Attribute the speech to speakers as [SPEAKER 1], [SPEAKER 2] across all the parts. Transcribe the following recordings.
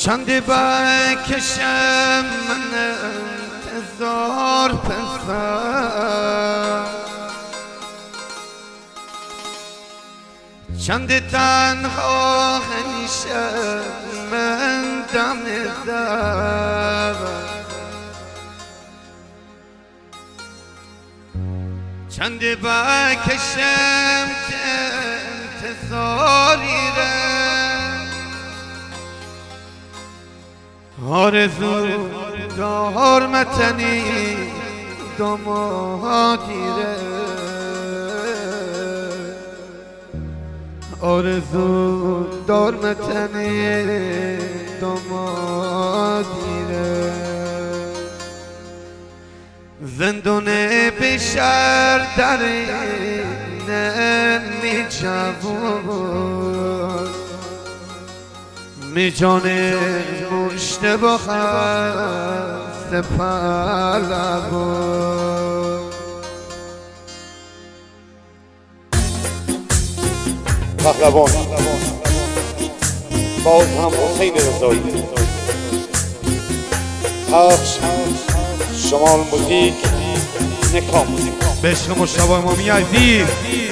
[SPEAKER 1] چند بکشم من انتظار پسر، چند تنها همیشه من دم در، چند بکشم که انتظاری آرزو دار متنی دامادی آرزو دار متنی دامادی زندون بشر در نمی جوان می جان مشتبه خست پهلوان.
[SPEAKER 2] پهلوان باز هم حسین رضایی، پخش شمال موزیک نکام
[SPEAKER 1] به عشق مشتبه امامی عزیز.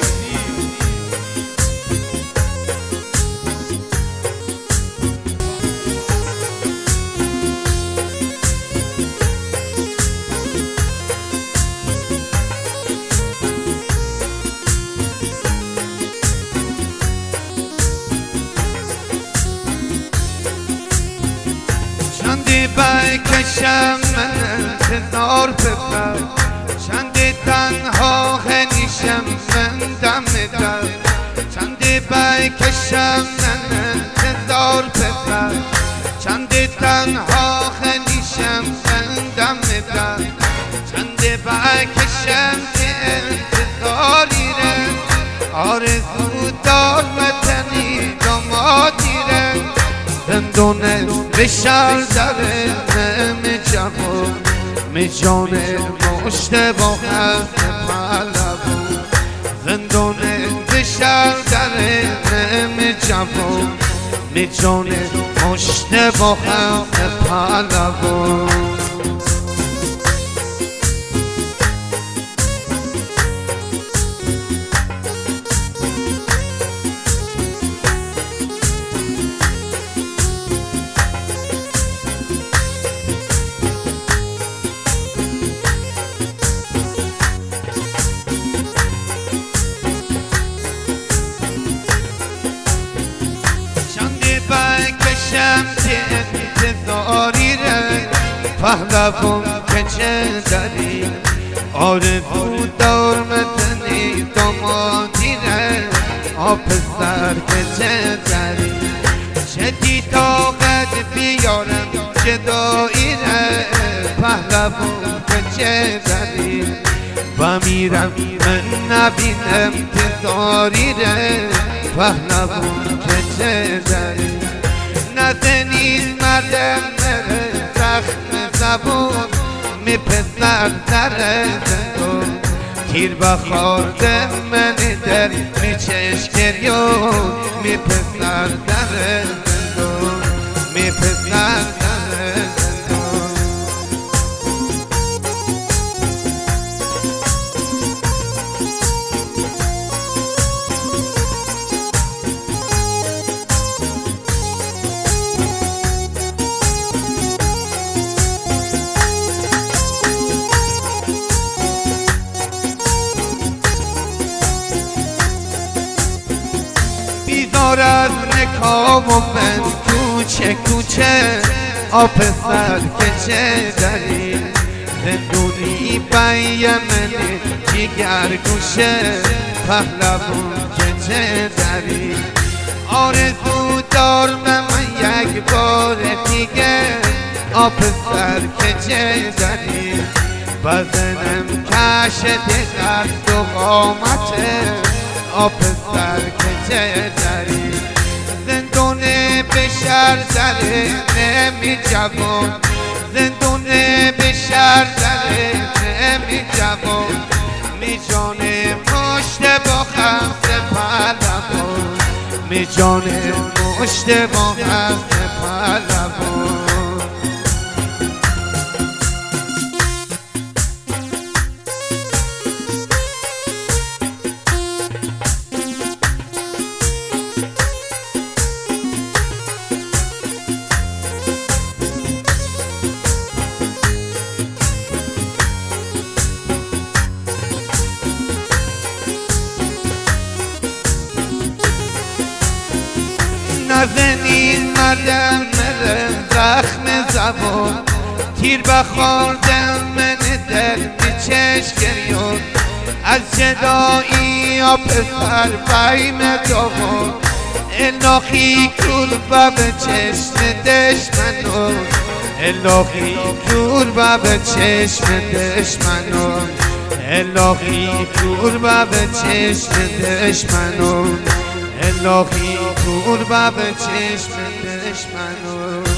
[SPEAKER 1] چندی بکشم من انتظار پسر، چندی تنها خنیشم من دم در، چندی بکشم من انتظار پسر، چندی تنها خنیشم من دم در، چندی بکشم که انتظاری رم آرزو دار متنی دامادی رم زندون بشر در نمی جوان می جان مشتبه خست پهلوان. زندون بشر در نمی جوان می جان مشتبه خست پهلوان. بکشم که انتظاری ره پهلوان که چه داری آرزو دار متنی دامادی ره پسر که چه داری چه طاقت بیارم جدایی ره پهلوان که چه داری و میرم من نبینم انتظاری ره پهلوان که چه داری نزنید مردم نره زخم زبون می پسر در زندون تیر بخورده من در می چشکریون می پسر در زندون می پسر در زندون. بیدار از نکام و من کوچه کوچه پسر که چه داری زندونی بای منی جگر گوشه پهلوان که چه داری آرزو دار من یک بار دیگه پسر که چه داری بزنم کش دست و قامته پسر که چه داری زندون بشر در نمی جوان زندون بشر در نمی جوان می جان مشتبه خست پهلوان می جان مشتبه خست پهلوان. نزنین مدم زخم زبان تیر بخوردم من در چشم گریون از جدایی یا پسر بیم دوان الهی کور باب چشم دشمنون الهی کور باب چشم دشمنون الهی کور باب چشم دشمنون الهی کور باب چشم دشمنون